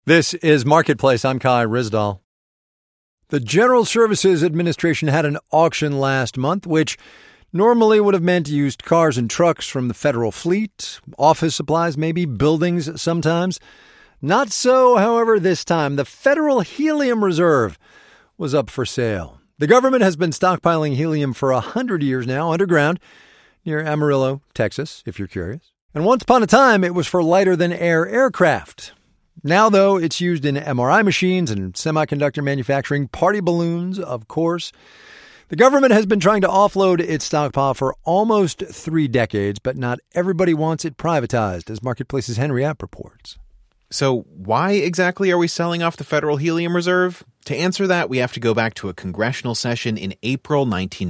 This is Marketplace. I'm Kai Rizdal. The General Services Administration had an auction last month, which normally would have meant used cars and trucks from the federal fleet, office supplies, maybe buildings sometimes. Not so, however, this time. The Federal Helium Reserve was up for sale. The government has been stockpiling helium for 100 years now, underground, near Amarillo, Texas, if you're curious. And once upon a time, it was for lighter-than-air aircraft. Now, though, it's used in MRI machines and semiconductor manufacturing, party balloons, of course. The government has been trying to offload its stockpile for almost 3 decades, but not everybody wants it privatized, as Marketplace's Henry App reports. So why exactly are we selling off the Federal Helium Reserve? To answer that, we have to go back to a congressional session in April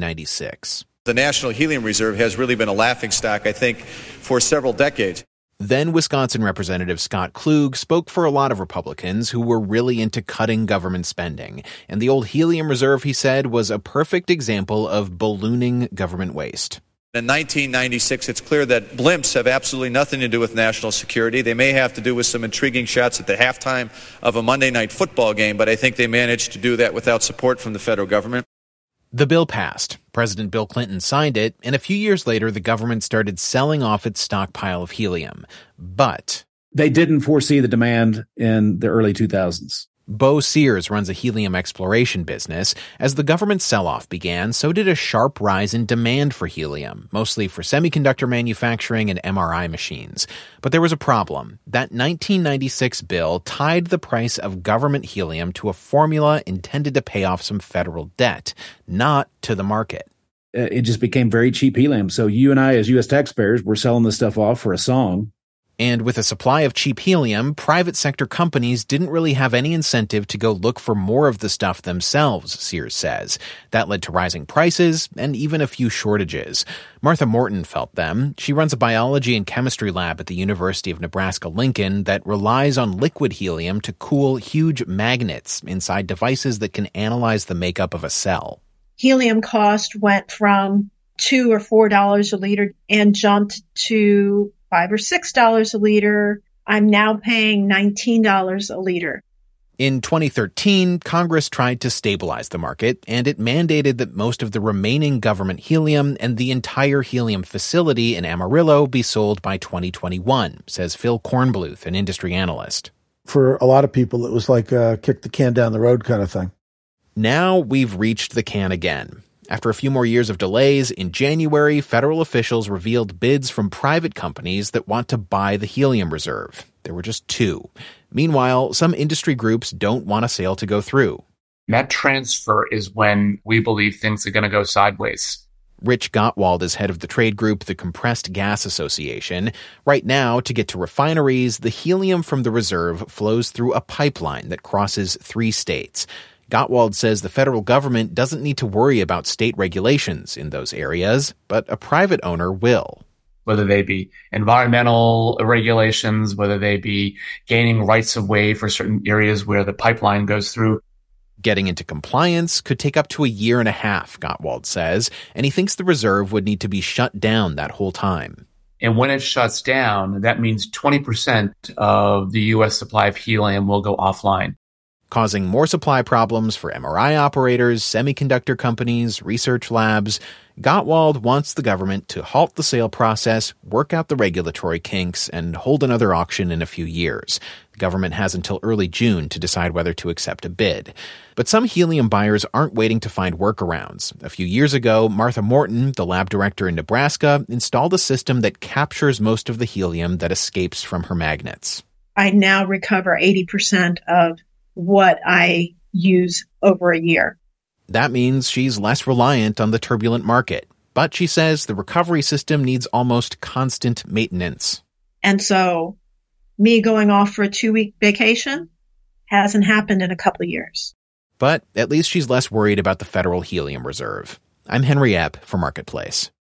1996. The National Helium Reserve has really been a laughingstock, I think, for several decades. Then Wisconsin Representative Scott Klug spoke for a lot of Republicans who were really into cutting government spending. And the old helium reserve, he said, was a perfect example of ballooning government waste. In 1996, it's clear that blimps have absolutely nothing to do with national security. They may have to do with some intriguing shots at the halftime of a Monday night football game, but I think they managed to do that without support from the federal government. The bill passed. President Bill Clinton signed it, and a few years later, the government started selling off its stockpile of helium. But they didn't foresee the demand in the early 2000s. Bo Sears runs a helium exploration business. As the government sell-off began, so did a sharp rise in demand for helium, mostly for semiconductor manufacturing and MRI machines. But there was a problem. That 1996 bill tied the price of government helium to a formula intended to pay off some federal debt, not to the market. It just became very cheap helium. So you and I, as U.S. taxpayers, were selling this stuff off for a song. And with a supply of cheap helium, private sector companies didn't really have any incentive to go look for more of the stuff themselves, Sears says. That led to rising prices and even a few shortages. Martha Morton felt them. She runs a biology and chemistry lab at the University of Nebraska-Lincoln that relies on liquid helium to cool huge magnets inside devices that can analyze the makeup of a cell. Helium cost went from $2 or $4 a liter and jumped to $5 or $6 a liter. I'm now paying $19 a liter. In 2013, Congress tried to stabilize the market, and it mandated that most of the remaining government helium and the entire helium facility in Amarillo be sold by 2021, says Phil Kornbluth, an industry analyst. For a lot of people, it was like a kick the can down the road kind of thing. Now we've reached the can again. After a few more years of delays, in January, federal officials revealed bids from private companies that want to buy the helium reserve. There were just 2. Meanwhile, some industry groups don't want a sale to go through. That transfer is when we believe things are going to go sideways. Rich Gottwald is head of the trade group, the Compressed Gas Association. Right now, to get to refineries, the helium from the reserve flows through a pipeline that crosses 3 states. Gottwald says the federal government doesn't need to worry about state regulations in those areas, but a private owner will. Whether they be environmental regulations, whether they be gaining rights of way for certain areas where the pipeline goes through. Getting into compliance could take up to a year and a half, Gottwald says, and he thinks the reserve would need to be shut down that whole time. And when it shuts down, that means 20% of the U.S. supply of helium will go offline, causing more supply problems for MRI operators, semiconductor companies, research labs. Gottwald wants the government to halt the sale process, work out the regulatory kinks, and hold another auction in a few years. The government has until early June to decide whether to accept a bid. But some helium buyers aren't waiting to find workarounds. A few years ago, Martha Morton, the lab director in Nebraska, installed a system that captures most of the helium that escapes from her magnets. I now recover 80% of what I use over a year. That means she's less reliant on the turbulent market. But she says the recovery system needs almost constant maintenance. And so me going off for a 2-week vacation hasn't happened in a couple of years. But at least she's less worried about the Federal Helium Reserve. I'm Henry Epp for Marketplace.